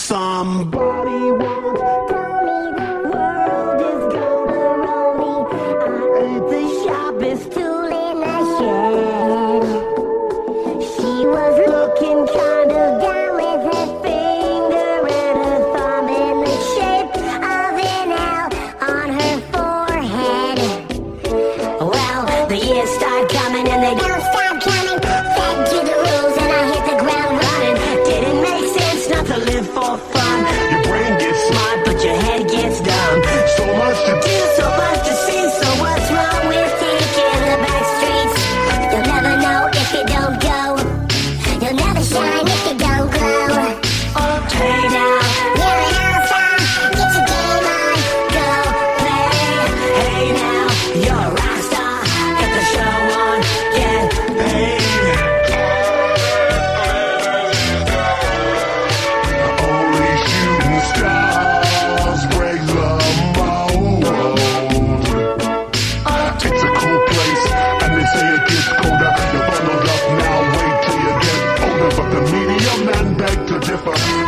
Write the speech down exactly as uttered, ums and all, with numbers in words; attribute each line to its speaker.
Speaker 1: Somebody once told me the world is gonna roll me. I ain't the sharpest tool in the shed. She was looking kind of down with her finger and her thumb in the shape of an L on her forehead. Well, the years start coming and they don't stop coming. Fed to the rules and I hit the ground running. Didn't make sense not to live for fun. Your brain gets smart but your head gets dumb. So much to do, so much to see. So what's wrong with taking the back streets? You'll never know if you don't go. You'll never shine if you don't glow. Oh, hey now, you're an all-star. Get your game on, go play. Hey now, you're a rock star. Get the show on, get paid.
Speaker 2: Only shooting stars break the mold. It's a cool place, and they say it gets colder. You're bundled up now, wait till you get older. But the media man beg to differ.